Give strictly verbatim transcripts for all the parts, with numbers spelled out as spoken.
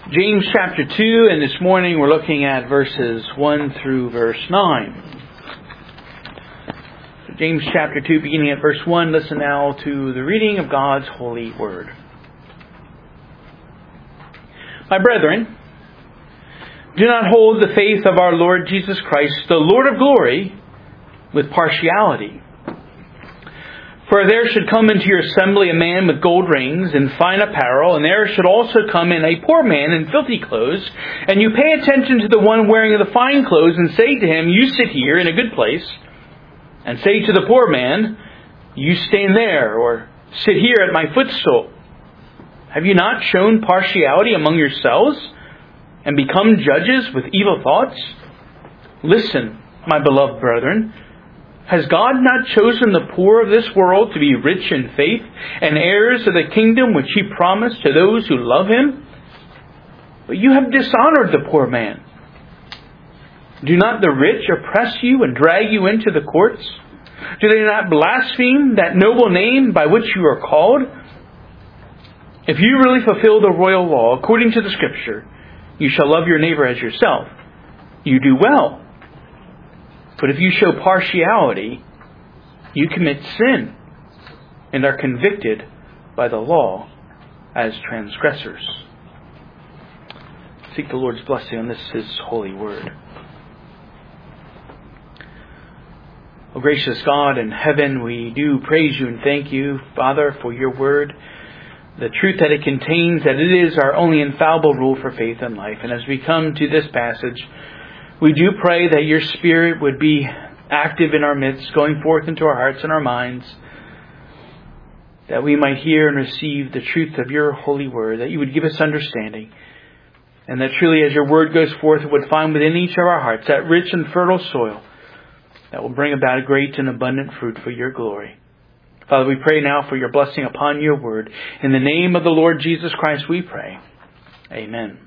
James chapter two, and this morning we're looking at verses one through verse nine. James chapter two, beginning at verse one, listen now to the reading of God's holy word. My brethren, do not hold the faith of our Lord Jesus Christ, the Lord of glory, with partiality. For there should come into your assembly a man with gold rings and fine apparel, and there should also come in a poor man in filthy clothes, and you pay attention to the one wearing the fine clothes, and say to him, you sit here in a good place, and say to the poor man, you stand there, or sit here at my footstool. Have you not shown partiality among yourselves, and become judges with evil thoughts? Listen, my beloved brethren, has God not chosen the poor of this world to be rich in faith and heirs of the kingdom which He promised to those who love Him? But you have dishonored the poor man. Do not the rich oppress you and drag you into the courts? Do they not blaspheme that noble name by which you are called? If you really fulfill the royal law according to the Scripture, you shall love your neighbor as yourself. You do well. But if you show partiality, you commit sin and are convicted by the law as transgressors. Seek the Lord's blessing on this His holy word. O gracious God in heaven, we do praise You and thank You, Father, for Your word, the truth that it contains, that it is our only infallible rule for faith and life. And as we come to this passage, we do pray that Your Spirit would be active in our midst, going forth into our hearts and our minds, that we might hear and receive the truth of Your holy word, that You would give us understanding, and that truly as Your word goes forth, it would find within each of our hearts that rich and fertile soil that will bring about a great and abundant fruit for Your glory. Father, we pray now for Your blessing upon Your word. In the name of the Lord Jesus Christ we pray. Amen.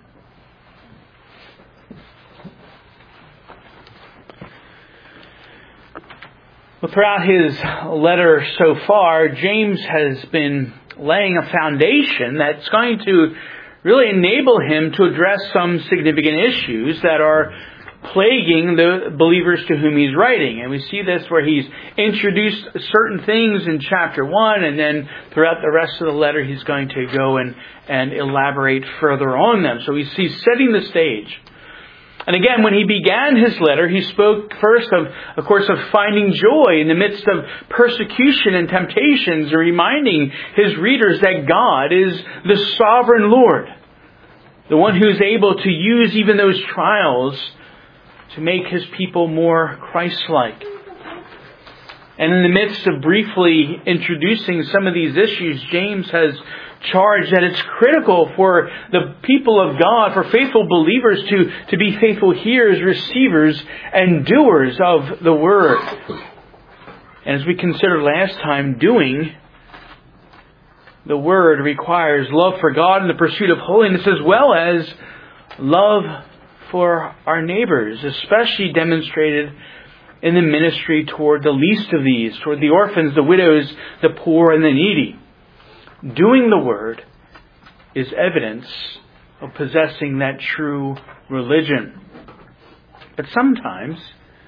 Well, throughout his letter so far, James has been laying a foundation that's going to really enable him to address some significant issues that are plaguing the believers to whom he's writing. And we see this where he's introduced certain things in chapter one, and then throughout the rest of the letter he's going to go and, and elaborate further on them. So he's, he's setting the stage. And again, when he began his letter, he spoke first of, of course, of finding joy in the midst of persecution and temptations, reminding his readers that God is the sovereign Lord, the one who is able to use even those trials to make His people more Christ-like. And in the midst of briefly introducing some of these issues, James has charged that it's critical for the people of God, for faithful believers to, to be faithful hearers, receivers, and doers of the Word. And as we considered last time, doing the Word requires love for God and the pursuit of holiness, as well as love for our neighbors, especially demonstrated in the ministry toward the least of these, toward the orphans, the widows, the poor, and the needy. Doing the Word is evidence of possessing that true religion. But sometimes,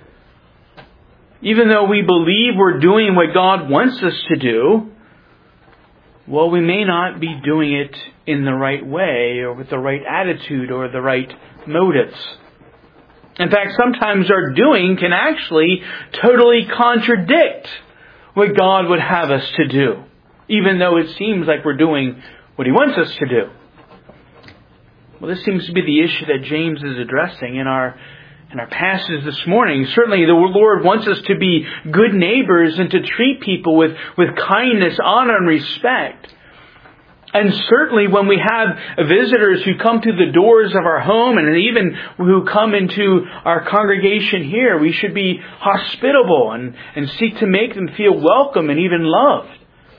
even though we believe we're doing what God wants us to do, well, we may not be doing it in the right way, or with the right attitude, or the right motives. In fact, sometimes our doing can actually totally contradict what God would have us to do, even though it seems like we're doing what He wants us to do. Well, this seems to be the issue that James is addressing in our in our passage this morning. Certainly, the Lord wants us to be good neighbors and to treat people with, with kindness, honor, and respect. And certainly when we have visitors who come through the doors of our home, and even who come into our congregation here, we should be hospitable and, and seek to make them feel welcome and even loved.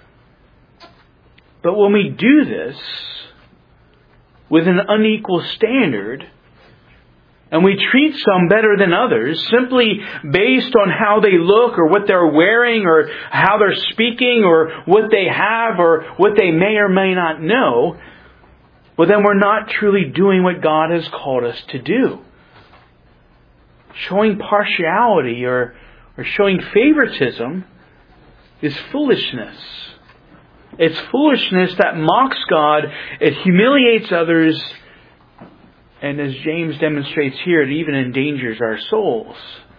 But when we do this with an unequal standard, and we treat some better than others simply based on how they look or what they're wearing or how they're speaking or what they have or what they may or may not know, well, then we're not truly doing what God has called us to do. Showing partiality or, or showing favoritism is foolishness. It's foolishness that mocks God, it humiliates others, and as James demonstrates here, it even endangers our souls.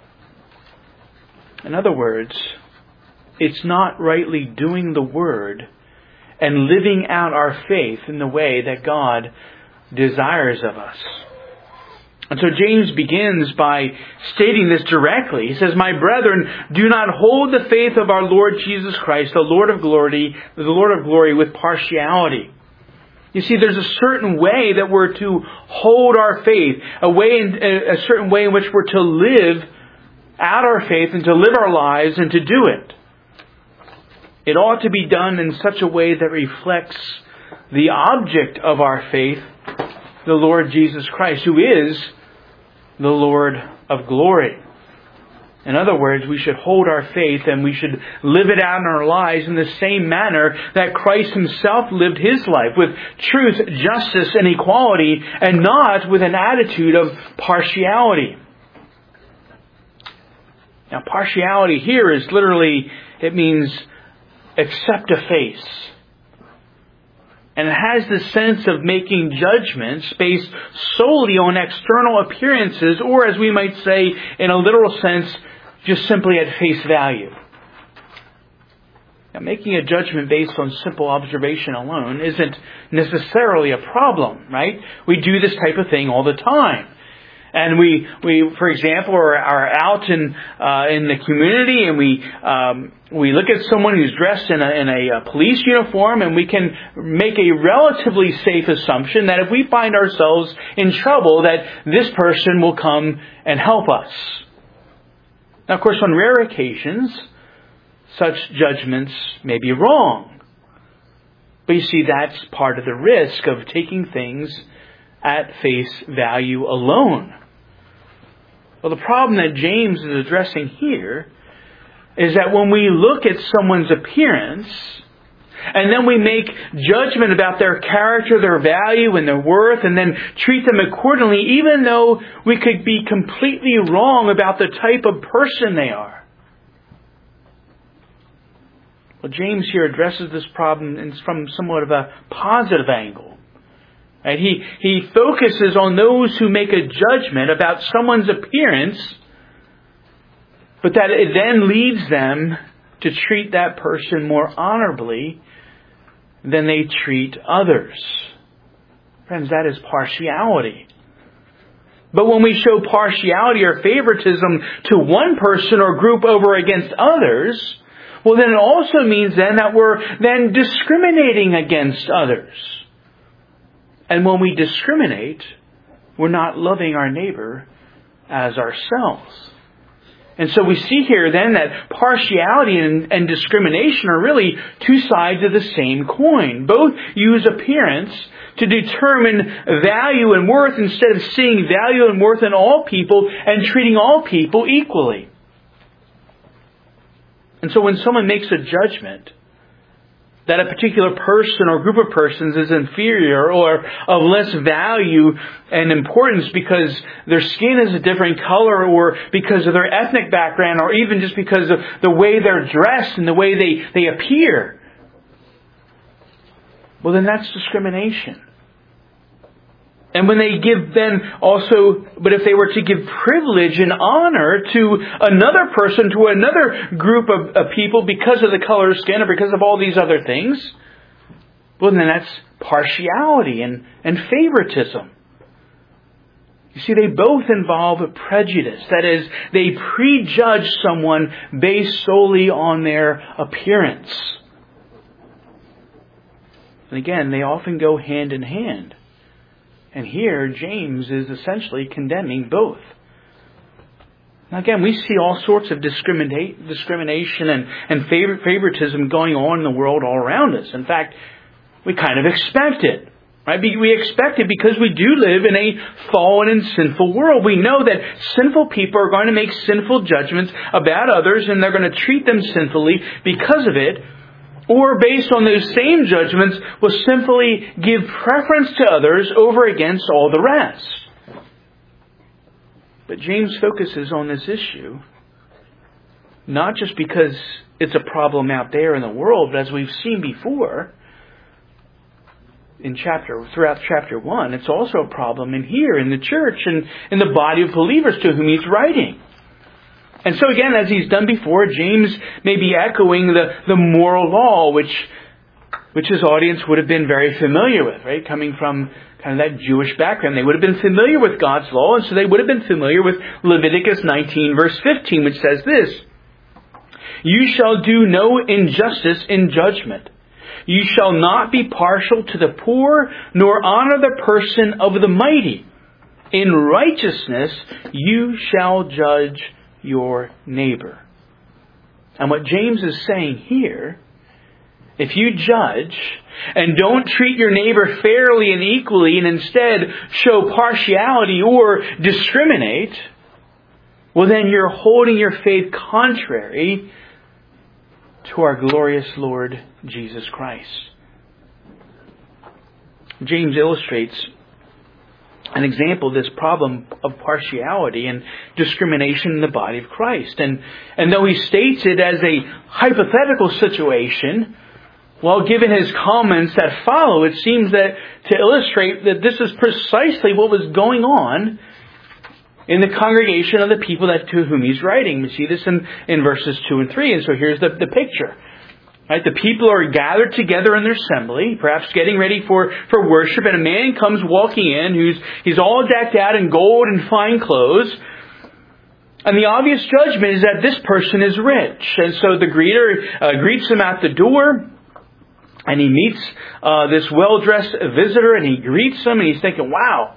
In other words, it's not rightly doing the Word and living out our faith in the way that God desires of us. And so James begins by stating this directly. He says, "My brethren, do not hold the faith of our Lord Jesus Christ, the Lord of glory, the Lord of glory, with partiality." You see, there's a certain way that we're to hold our faith, a way, in, a certain way in which we're to live out our faith and to live our lives and to do it. It ought to be done in such a way that reflects the object of our faith, the Lord Jesus Christ, who is the Lord of glory. In other words, we should hold our faith and we should live it out in our lives in the same manner that Christ Himself lived His life, with truth, justice, and equality, and not with an attitude of partiality. Now, partiality here is literally, it means accept a face. And it has the sense of making judgments based solely on external appearances, or as we might say, in a literal sense, just simply at face value. Now, making a judgment based on simple observation alone isn't necessarily a problem, right? We do this type of thing all the time. And we, we, for example, are, are out in uh, in the community, and we um, we look at someone who's dressed in a, in a police uniform, and we can make a relatively safe assumption that if we find ourselves in trouble, that this person will come and help us. Now, of course, on rare occasions, such judgments may be wrong. But you see, that's part of the risk of taking things at face value alone. Well, the problem that James is addressing here is that when we look at someone's appearance and then we make judgment about their character, their value, and their worth, and then treat them accordingly, even though we could be completely wrong about the type of person they are. Well, James here addresses this problem from somewhat of a positive angle. Right? He, he focuses on those who make a judgment about someone's appearance, but that it then leads them to treat that person more honorably than they treat others. Friends, that is partiality. But when we show partiality or favoritism to one person or group over against others, well, then it also means then that we're then discriminating against others. And when we discriminate, we're not loving our neighbor as ourselves. And so we see here then that partiality and, and discrimination are really two sides of the same coin. Both use appearance to determine value and worth instead of seeing value and worth in all people and treating all people equally. And so when someone makes a judgment that a particular person or group of persons is inferior or of less value and importance because their skin is a different color or because of their ethnic background or even just because of the way they're dressed and the way they, they appear, well, then that's discrimination. And when they give then also, but if they were to give privilege and honor to another person, to another group of, of people because of the color of skin or because of all these other things, well, then that's partiality and, and favoritism. You see, they both involve a prejudice. That is, they prejudge someone based solely on their appearance. And again, they often go hand in hand. And here, James is essentially condemning both. Now again, we see all sorts of discriminate, discrimination and, and favor, favoritism going on in the world all around us. In fact, we kind of expect it. Right? We expect it because we do live in a fallen and sinful world. We know that sinful people are going to make sinful judgments about others and they're going to treat them sinfully because of it. or based on those same judgments, will simply give preference to others over against all the rest. But James focuses on this issue, not just because it's a problem out there in the world, but as we've seen before, in chapter throughout chapter one, it's also a problem in here, in the church, and in the body of believers to whom he's writing. And so again, as he's done before, James may be echoing the, the moral law, which which his audience would have been very familiar with, right? Coming from kind of that Jewish background. They would have been familiar with God's law, and so they would have been familiar with Leviticus nineteen, verse fifteen, which says this: "You shall do no injustice in judgment. You shall not be partial to the poor, nor honor the person of the mighty. In righteousness you shall judge your neighbor." And what James is saying here, if you judge and don't treat your neighbor fairly and equally, and instead show partiality or discriminate, well then you're holding your faith contrary to our glorious Lord Jesus Christ. James illustrates an example of this problem of partiality and discrimination in the body of Christ. And, and though he states it as a hypothetical situation, well, given his comments that follow, it seems that to illustrate that this is precisely what was going on in the congregation of the people that to whom he's writing. We see this in, in verses two and three. And so here's the, the picture. Right? The people are gathered together in their assembly, perhaps getting ready for, for worship, and a man comes walking in who's he's all decked out in gold and fine clothes. And the obvious judgment is that this person is rich. And so the greeter uh, greets him at the door, and he meets uh, this well-dressed visitor, and he greets him, and he's thinking, wow,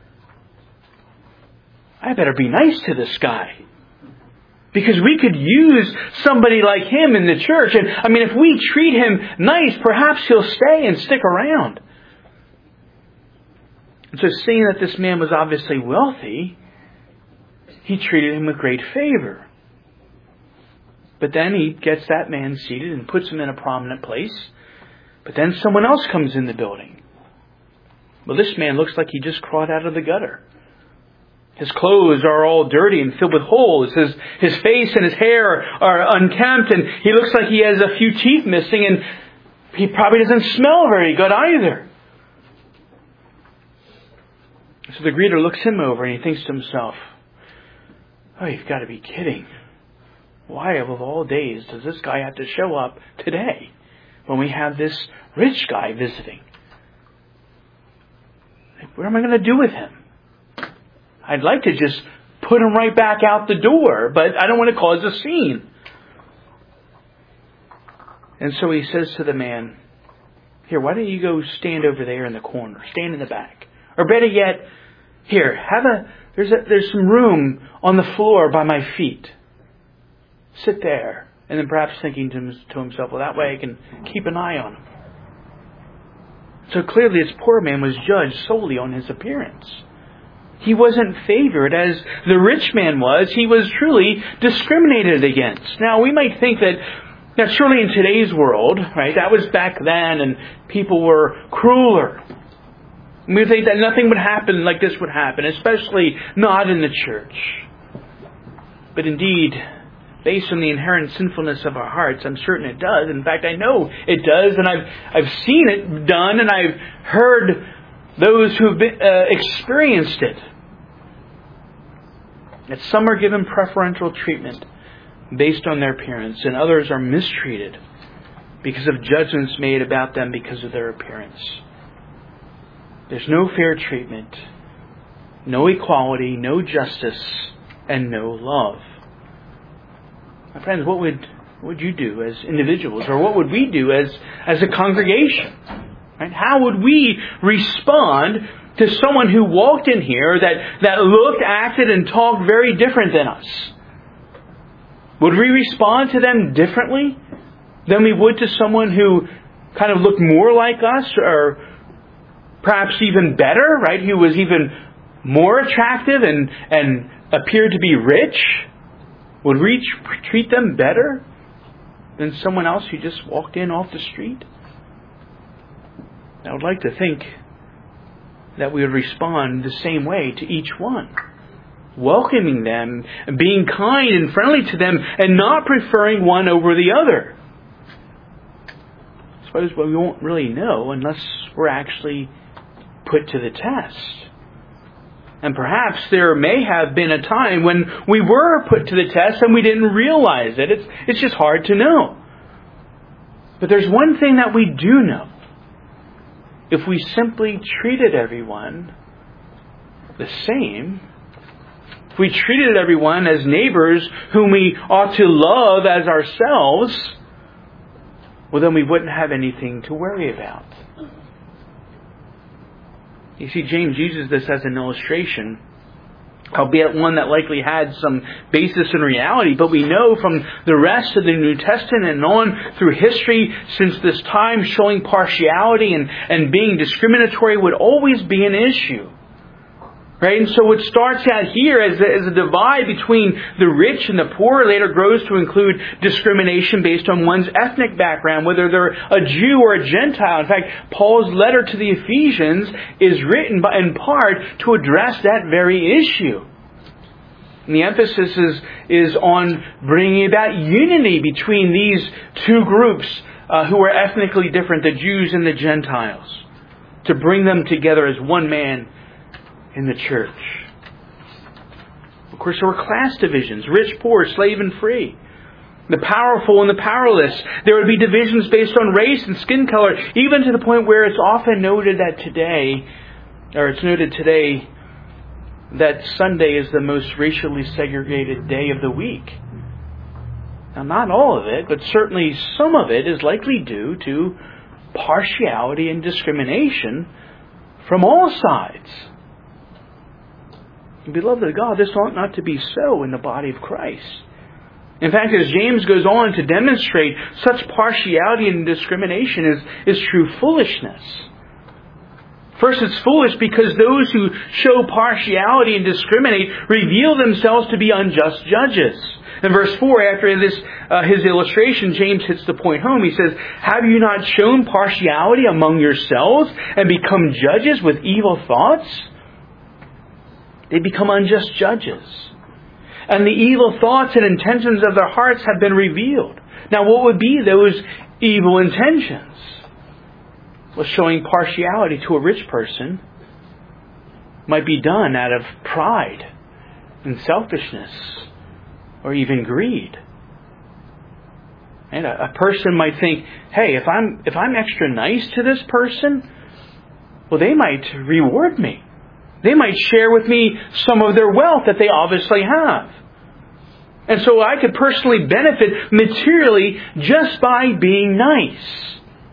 I better be nice to this guy, because we could use somebody like him in the church. And I mean, if we treat him nice, perhaps he'll stay and stick around. And so seeing that this man was obviously wealthy, he treated him with great favor. But then he gets that man seated and puts him in a prominent place. But then someone else comes in the building. Well, this man looks like he just crawled out of the gutter. His clothes are all dirty and filled with holes. His, his face and his hair are unkempt, and he looks like he has a few teeth missing, and he probably doesn't smell very good either. So the greeter looks him over and he thinks to himself, oh, you've got to be kidding. Why of all days does this guy have to show up today when we have this rich guy visiting? What am I going to do with him? I'd like to just put him right back out the door, but I don't want to cause a scene. And so he says to the man, here, why don't you go stand over there in the corner, stand in the back. Or better yet, here, have a there's a, there's some room on the floor by my feet. Sit there. And then perhaps thinking to, to himself, well, that way I can keep an eye on him. So clearly this poor man was judged solely on his appearance. He wasn't favored as the rich man was. He was truly discriminated against. Now, we might think that, that surely in today's world, right, that was back then and people were crueler. And we think that nothing would happen like this would happen, especially not in the church. But indeed, based on the inherent sinfulness of our hearts, I'm certain it does. In fact, I know it does, and I've I've seen it done, and I've heard those who've been, uh, experienced it. That some are given preferential treatment based on their appearance, and others are mistreated because of judgments made about them because of their appearance. There's no fair treatment, no equality, no justice, and no love. My friends, what would what would you do as individuals, or what would we do as, as a congregation? Right? How would we respond to someone who walked in here that, that looked, acted, and talked very different than us? Would we respond to them differently than we would to someone who kind of looked more like us, or perhaps even better, right? Who was even more attractive and, and appeared to be rich? Would we treat them better? than someone else who just walked in off the street? I would like to think that we would respond the same way to each one. Welcoming them, being kind and friendly to them, and not preferring one over the other. I suppose we won't really know unless we're actually put to the test. And perhaps there may have been a time when we were put to the test and we didn't realize it. It's, it's just hard to know. But there's one thing that we do know. If we simply treated everyone the same, if we treated everyone as neighbors whom we ought to love as ourselves, well, then we wouldn't have anything to worry about. You see, James uses this as an illustration, albeit one that likely had some basis in reality, but we know from the rest of the New Testament and on through history since this time, showing partiality and, and being discriminatory would always be an issue. Right? And so it starts out here as a, as a divide between the rich and the poor, later grows to include discrimination based on one's ethnic background, whether they're a Jew or a Gentile. In fact, Paul's letter to the Ephesians is written by, in part to address that very issue. And the emphasis is, is on bringing about unity between these two groups uh, who are ethnically different, the Jews and the Gentiles, to bring them together as one man in the church. Of course, there were class divisions, rich, poor, slave and free, the powerful and the powerless. There would be divisions based on race and skin color, even to the point where it's often noted that today, or it's noted today, that Sunday is the most racially segregated day of the week. Now, not all of it, but certainly some of it is likely due to partiality and discrimination from all sides. Beloved of God, this ought not to be so in the body of Christ. In fact, as James goes on to demonstrate, such partiality and discrimination is, is true foolishness. First, it's foolish because those who show partiality and discriminate reveal themselves to be unjust judges. In verse four, after this uh, his illustration, James hits the point home. He says, "Have you not shown partiality among yourselves and become judges with evil thoughts?" They become unjust judges. And the evil thoughts and intentions of their hearts have been revealed. Now, what would be those evil intentions? Well, showing partiality to a rich person might be done out of pride and selfishness or even greed. And a, a person might think, hey, if I'm if I'm extra nice to this person, well, they might reward me. They might share with me some of their wealth that they obviously have. And so I could personally benefit materially just by being nice.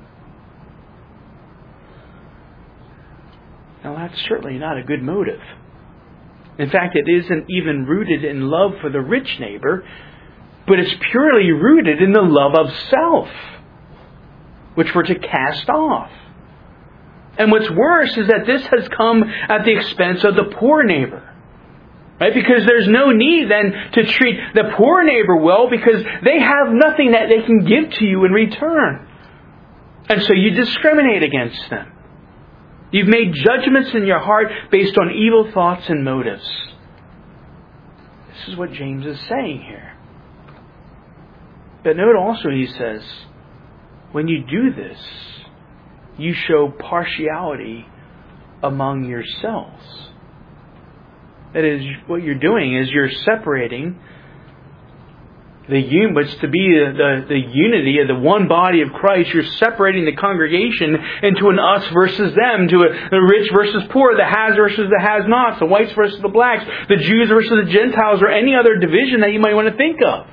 Now, that's certainly not a good motive. In fact, it isn't even rooted in love for the rich neighbor, but it's purely rooted in the love of self, which we're to cast off. And what's worse is that this has come at the expense of the poor neighbor. Right? Because there's no need then to treat the poor neighbor well because they have nothing that they can give to you in return. And so you discriminate against them. You've made judgments in your heart based on evil thoughts and motives. This is what James is saying here. But note also he says, when you do this, you show partiality among yourselves. That is, what you're doing is you're separating the un- what's to be the, the, the unity of the one body of Christ. You're separating the congregation into an us versus them, to a, the rich versus poor, the has versus the has-nots, the whites versus the blacks, the Jews versus the Gentiles, or any other division that you might want to think of.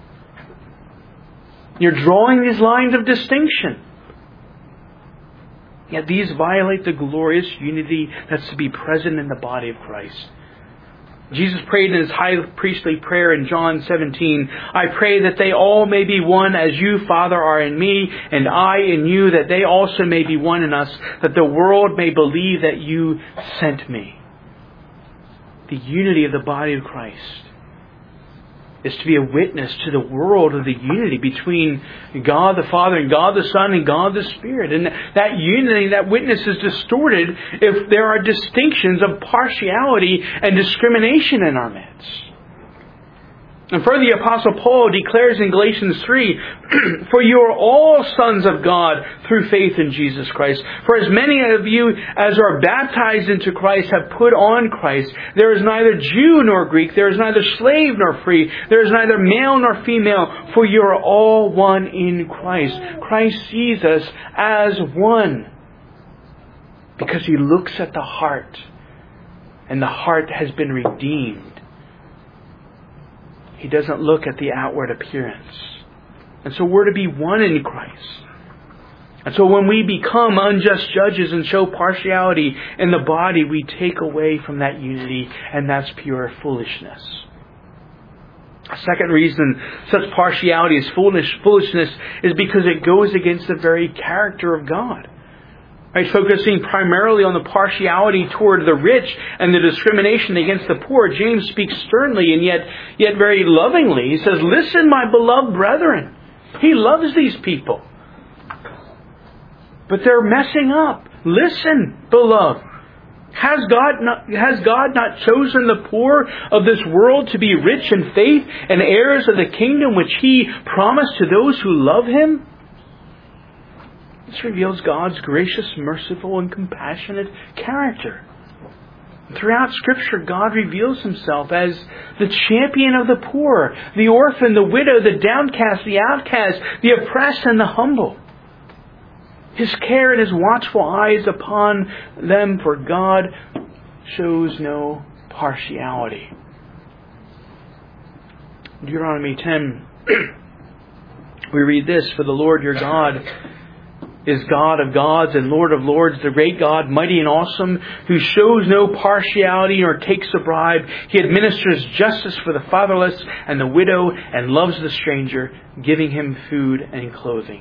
You're drawing these lines of distinction. Yet these violate the glorious unity that's to be present in the body of Christ. Jesus prayed in His high priestly prayer in John seventeen, "I pray that they all may be one as you, Father, are in me, and I in you, that they also may be one in us, that the world may believe that you sent me." The unity of the body of Christ is to be a witness to the world of the unity between God the Father and God the Son and God the Spirit. And that unity, that witness is distorted if there are distinctions of partiality and discrimination in our midst. And further, the Apostle Paul declares in Galatians three, "For you are all sons of God through faith in Jesus Christ. For as many of you as are baptized into Christ have put on Christ. There is neither Jew nor Greek. There is neither slave nor free. There is neither male nor female. For you are all one in Christ." Christ sees us as one because He looks at the heart. And the heart has been redeemed. He doesn't look at the outward appearance. And so we're to be one in Christ. And so when we become unjust judges and show partiality in the body, we take away from that unity, and that's pure foolishness. A second reason such partiality is foolish, foolishness is because it goes against the very character of God. Right, focusing primarily on the partiality toward the rich and the discrimination against the poor, James speaks sternly and yet, yet very lovingly. He says, "Listen, my beloved brethren." He loves these people. But they're messing up. Listen, beloved. Has God not, has God not chosen the poor of this world to be rich in faith and heirs of the kingdom which He promised to those who love Him? This reveals God's gracious, merciful, and compassionate character. Throughout Scripture, God reveals Himself as the champion of the poor, the orphan, the widow, the downcast, the outcast, the oppressed, and the humble. His care and His watchful eyes upon them, for God shows no partiality. Deuteronomy ten, we read this, "For the Lord your God is God of gods and Lord of lords, the great God, mighty and awesome, who shows no partiality nor takes a bribe. He administers justice for the fatherless and the widow and loves the stranger, giving him food and clothing."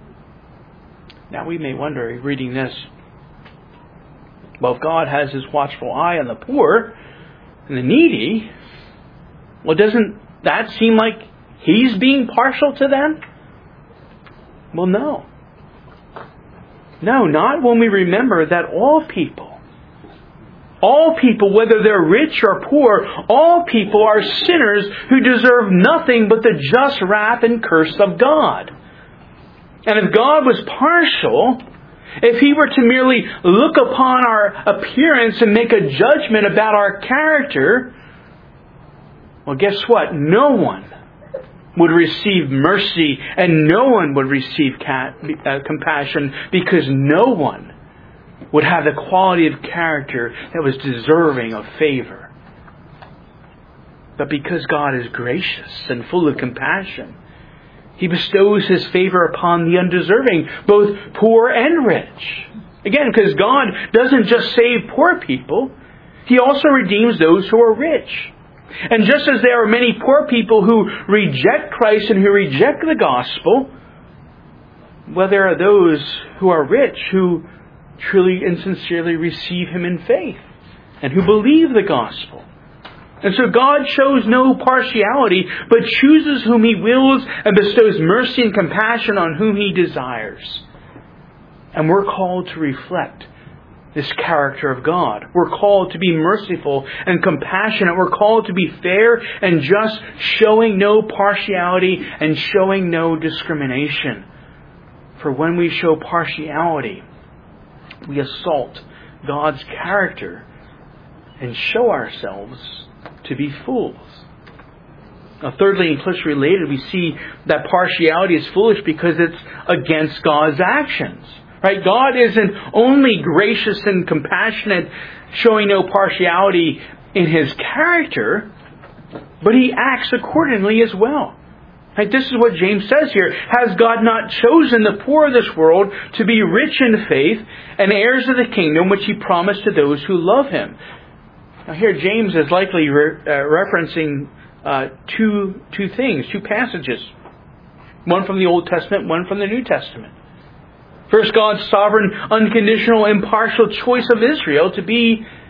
Now we may wonder, reading this, well, if God has His watchful eye on the poor and the needy, well, doesn't that seem like He's being partial to them? Well, no. No, not when we remember that all people, all people, whether they're rich or poor, all people are sinners who deserve nothing but the just wrath and curse of God. And if God was partial, if He were to merely look upon our appearance and make a judgment about our character, well, guess what? No one would receive mercy and no one would receive cat, uh, compassion, because no one would have the quality of character that was deserving of favor. But because God is gracious and full of compassion, He bestows His favor upon the undeserving, both poor and rich. Again, because God doesn't just save poor people, He also redeems those who are rich. And just as there are many poor people who reject Christ and who reject the gospel, well, there are those who are rich who truly and sincerely receive Him in faith and who believe the gospel. And so God shows no partiality, but chooses whom He wills and bestows mercy and compassion on whom He desires. And we're called to reflect this character of God. We're called to be merciful and compassionate. We're called to be fair and just, showing no partiality and showing no discrimination. For when we show partiality, we assault God's character and show ourselves to be fools. Now, thirdly, and closely related, we see that partiality is foolish because it's against God's actions. Right? God isn't only gracious and compassionate, showing no partiality in His character, but He acts accordingly as well. Right? This is what James says here. Has God not chosen the poor of this world to be rich in faith and heirs of the kingdom which He promised to those who love Him? Now here James is likely re- uh, referencing uh, two, two things, two passages. One from the Old Testament, one from the New Testament. First, God's sovereign, unconditional, impartial choice of Israel to be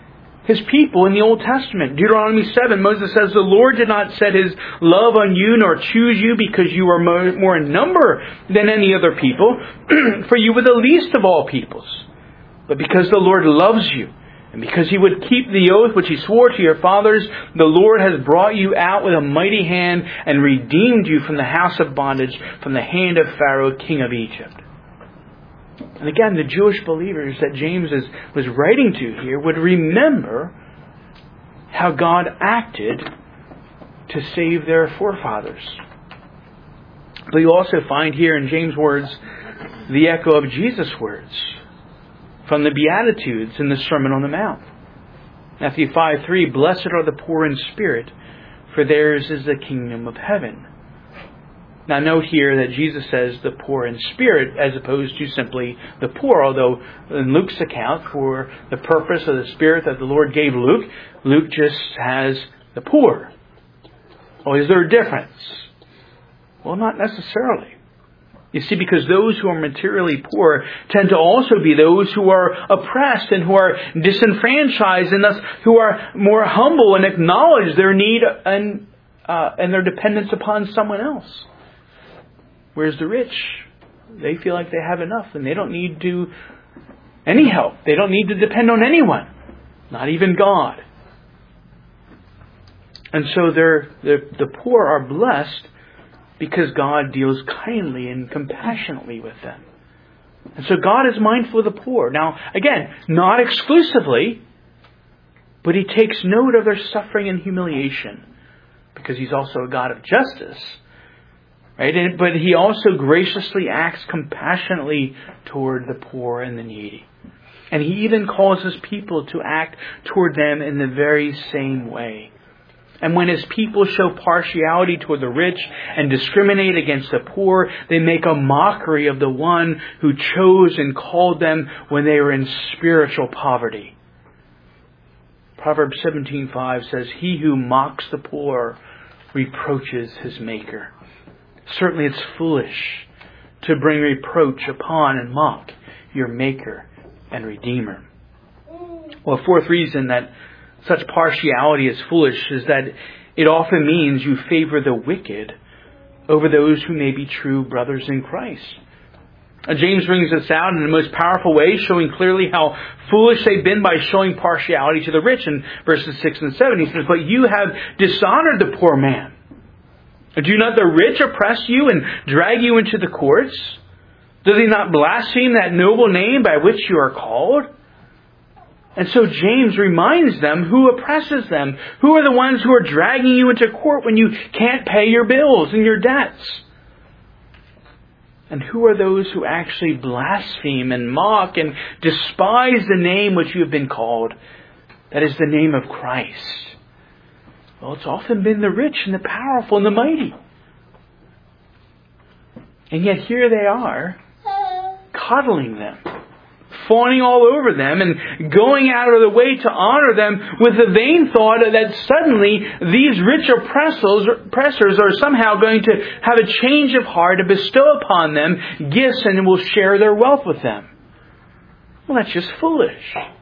His people in the Old Testament. Deuteronomy seven, Moses says, the Lord did not set His love on you nor choose you because you were more in number than any other people, for you were the least of all peoples. But because the Lord loves you, and because He would keep the oath which He swore to your fathers, the Lord has brought you out with a mighty hand and redeemed you from the house of bondage, from the hand of Pharaoh, king of Egypt. And again, the Jewish believers that James is, was writing to here would remember how God acted to save their forefathers. But you also find here in James' words the echo of Jesus' words from the Beatitudes in the Sermon on the Mount. Matthew five three, blessed are the poor in spirit, for theirs is the kingdom of heaven. Now note here that Jesus says the poor in spirit as opposed to simply the poor, although in Luke's account, for the purpose of the Spirit that the Lord gave Luke, Luke just has the poor. Well, is there a difference? Well, not necessarily. You see, because those who are materially poor tend to also be those who are oppressed and who are disenfranchised, and thus who are more humble and acknowledge their need and, uh, and their dependence upon someone else. Whereas the rich, they feel like they have enough and they don't need to any help. They don't need to depend on anyone, not even God. And so they're, they're, the poor are blessed because God deals kindly and compassionately with them. And so God is mindful of the poor. Now, again, not exclusively, but He takes note of their suffering and humiliation because He's also a God of justice. Right? And, but He also graciously acts compassionately toward the poor and the needy. And He even calls His people to act toward them in the very same way. And when His people show partiality toward the rich and discriminate against the poor, they make a mockery of the one who chose and called them when they were in spiritual poverty. Proverbs seventeen five says, he who mocks the poor reproaches his maker. Certainly it's foolish to bring reproach upon and mock your Maker and Redeemer. Well, a fourth reason that such partiality is foolish is that it often means you favor the wicked over those who may be true brothers in Christ. And James brings this out in the most powerful way, showing clearly how foolish they've been by showing partiality to the rich in verses six and seven. He says, but you have dishonored the poor man. Do not the rich oppress you and drag you into the courts? Does he not blaspheme that noble name by which you are called? And so James reminds them who oppresses them. Who are the ones who are dragging you into court when you can't pay your bills and your debts? And who are those who actually blaspheme and mock and despise the name which you have been called? That is the name of Christ. Well, it's often been the rich and the powerful and the mighty. And yet here they are, coddling them, fawning all over them, and going out of the way to honor them with the vain thought that suddenly these rich oppressors, oppressors are somehow going to have a change of heart to bestow upon them gifts and will share their wealth with them. Well, that's just foolish.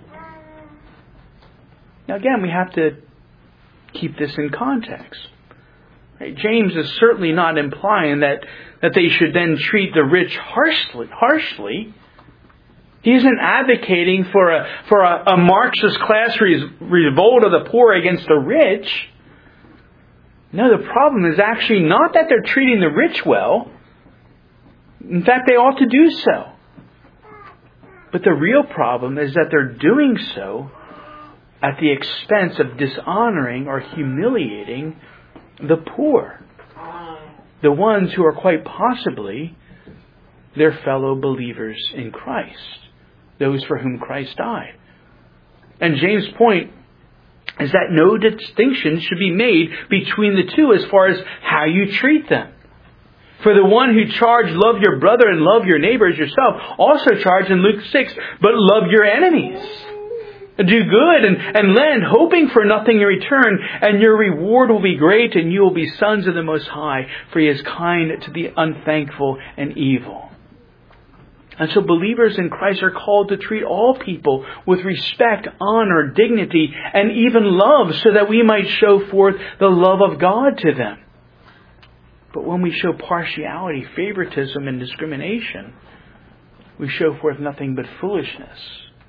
Now again, we have to keep this in context. Right? James is certainly not implying that, that they should then treat the rich harshly. harshly. He isn't advocating for a for a, a Marxist class re- revolt of the poor against the rich. No, the problem is actually not that they're treating the rich well. In fact, they ought to do so. But the real problem is that they're doing so at the expense of dishonoring or humiliating the poor. The ones who are quite possibly their fellow believers in Christ. Those for whom Christ died. And James' point is that no distinction should be made between the two as far as how you treat them. For the one who charged, love your brother and love your neighbor as yourself, also charged in Luke six, but love your enemies. Do good and, and lend, hoping for nothing in return, and your reward will be great, and you will be sons of the Most High, for He is kind to the unthankful and evil. And so believers in Christ are called to treat all people with respect, honor, dignity, and even love, so that we might show forth the love of God to them. But when we show partiality, favoritism, and discrimination, we show forth nothing but foolishness.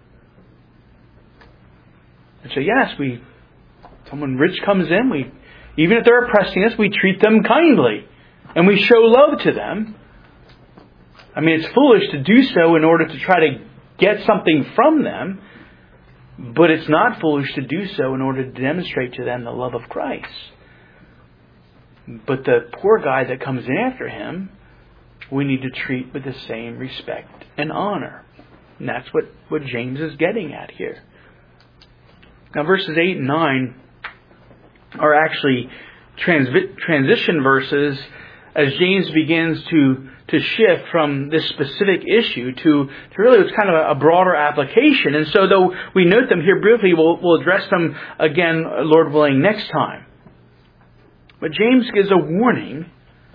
And so yes, we, someone rich comes in, we, even if they're oppressing us, we treat them kindly. And we show love to them. I mean, it's foolish to do so in order to try to get something from them. But it's not foolish to do so in order to demonstrate to them the love of Christ. But the poor guy that comes in after him, we need to treat with the same respect and honor. And that's what, what James is getting at here. Now verses eight and nine are actually trans- transition verses as James begins to, to shift from this specific issue to, to really what's kind of a, a broader application. And so though we note them here briefly, we'll, we'll address them again, Lord willing, next time. But James gives a warning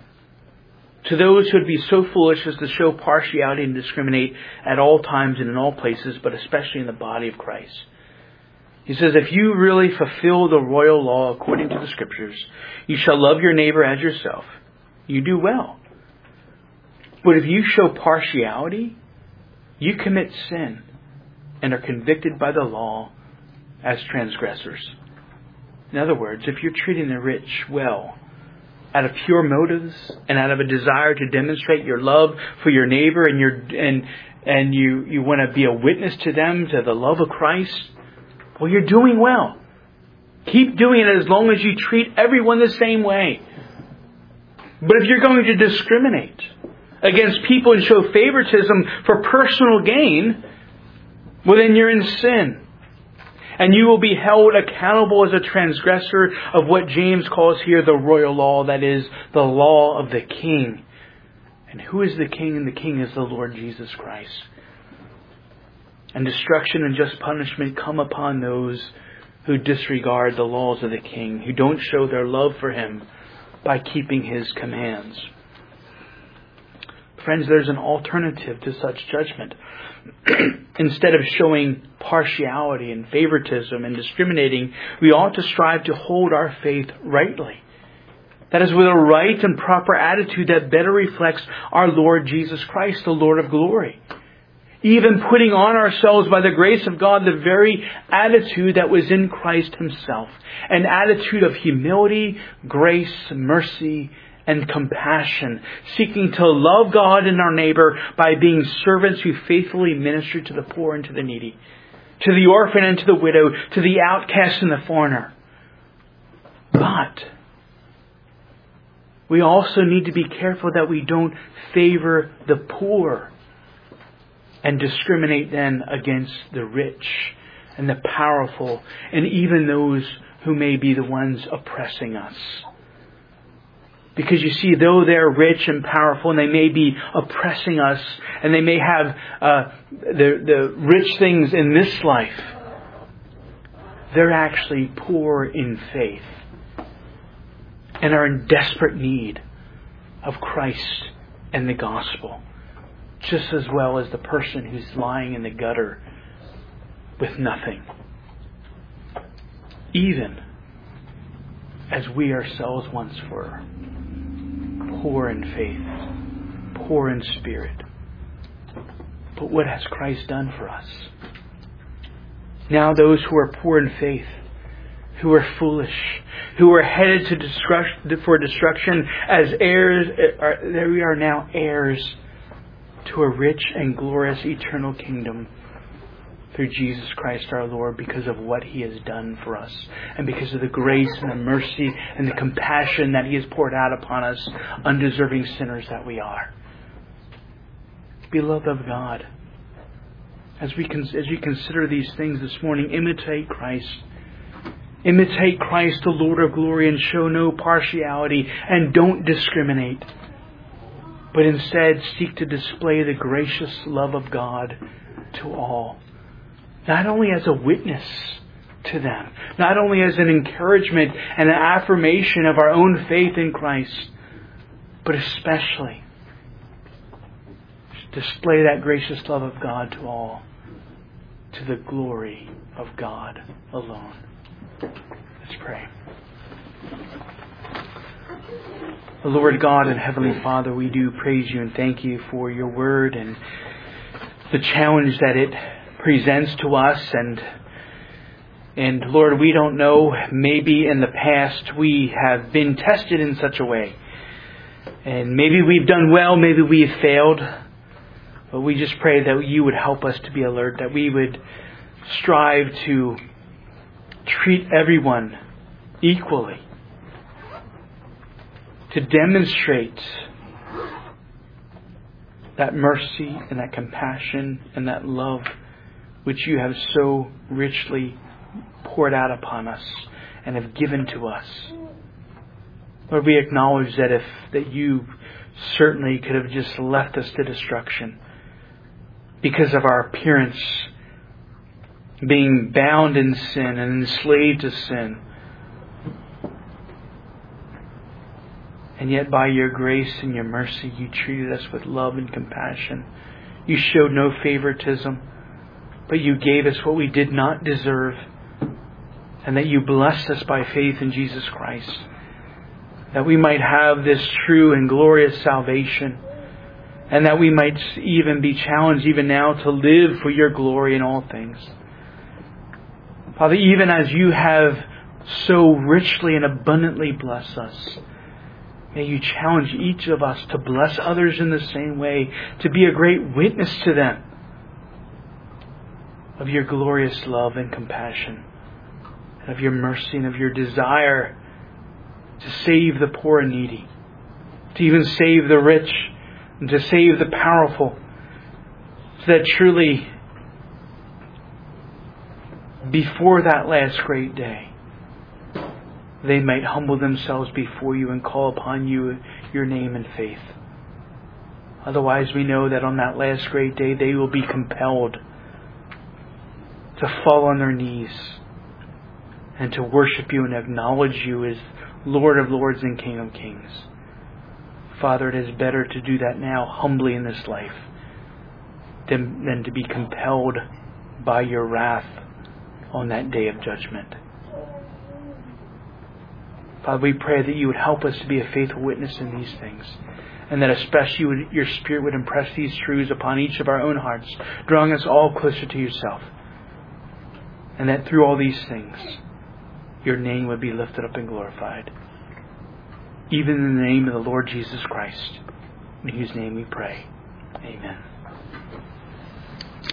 to those who would be so foolish as to show partiality and discriminate at all times and in all places, but especially in the body of Christ. He says, if you really fulfill the royal law according to the Scriptures, you shall love your neighbor as yourself. You do well. But if you show partiality, you commit sin and are convicted by the law as transgressors. In other words, if you're treating the rich well, out of pure motives and out of a desire to demonstrate your love for your neighbor, and your and and you, you want to be a witness to them, to the love of Christ, well, you're doing well. Keep doing it as long as you treat everyone the same way. But if you're going to discriminate against people and show favoritism for personal gain, well, then you're in sin. And you will be held accountable as a transgressor of what James calls here the royal law, that is, the law of the King. And who is the King? And the King is the Lord Jesus Christ. And destruction and just punishment come upon those who disregard the laws of the King, who don't show their love for Him by keeping His commands. Friends, there's an alternative to such judgment. Instead of showing partiality and favoritism and discriminating, we ought to strive to hold our faith rightly. That is, with a right and proper attitude that better reflects our Lord Jesus Christ, the Lord of glory. Even putting on ourselves, by the grace of God, the very attitude that was in Christ Himself. An attitude of humility, grace, mercy, and compassion, seeking to love God and our neighbor by being servants who faithfully minister to the poor and to the needy, to the orphan and to the widow, to the outcast and the foreigner. But we also need to be careful that we don't favor the poor and discriminate then against the rich and the powerful and even those who may be the ones oppressing us. Because you see, though they're rich and powerful and they may be oppressing us and they may have uh, the, the rich things in this life, they're actually poor in faith and are in desperate need of Christ and the gospel, just as well as the person who's lying in the gutter with nothing, even as we ourselves once were. Poor in faith, poor in spirit. But what has Christ done for us? Now those who are poor in faith, who are foolish, who are headed to destruction, for destruction as heirs, are, we are now heirs to a rich and glorious eternal kingdom through Jesus Christ our Lord, because of what He has done for us and because of the grace and the mercy and the compassion that He has poured out upon us, undeserving sinners that we are. Beloved of God, as we as you consider these things this morning, imitate Christ. Imitate Christ, the Lord of glory, and show no partiality and don't discriminate, but instead seek to display the gracious love of God to all. Not only as a witness to them, not only as an encouragement and an affirmation of our own faith in Christ, but especially display that gracious love of God to all, to the glory of God alone. Let's pray. Lord God and Heavenly Father, we do praise you and thank you for your word and the challenge that it presents to us. And and Lord, we don't know, maybe in the past we have been tested in such a way. And maybe we've done well, maybe we've failed. But we just pray that you would help us to be alert, that we would strive to treat everyone equally, to demonstrate that mercy and that compassion and that love which you have so richly poured out upon us and have given to us. Lord, we acknowledge that if that you certainly could have just left us to destruction because of our appearance, being bound in sin and enslaved to sin. And yet by your grace and your mercy, you treated us with love and compassion. You showed no favoritism, but you gave us what we did not deserve. And that you blessed us by faith in Jesus Christ. That we might have this true and glorious salvation. And that we might even be challenged even now to live for your glory in all things. Father, even as you have so richly and abundantly blessed us, may you challenge each of us to bless others in the same way, to be a great witness to them of your glorious love and compassion, and of your mercy and of your desire to save the poor and needy, to even save the rich, and to save the powerful, so that truly before that last great day, they might humble themselves before you and call upon you, your name in faith. Otherwise, we know that on that last great day, they will be compelled to fall on their knees and to worship you and acknowledge you as Lord of Lords and King of Kings. Father, it is better to do that now humbly in this life than, than to be compelled by your wrath on that day of judgment. Father, we pray that you would help us to be a faithful witness in these things, and that especially you would, your Spirit would impress these truths upon each of our own hearts, drawing us all closer to yourself. And that through all these things, your name would be lifted up and glorified. Even in the name of the Lord Jesus Christ, in whose name we pray. Amen.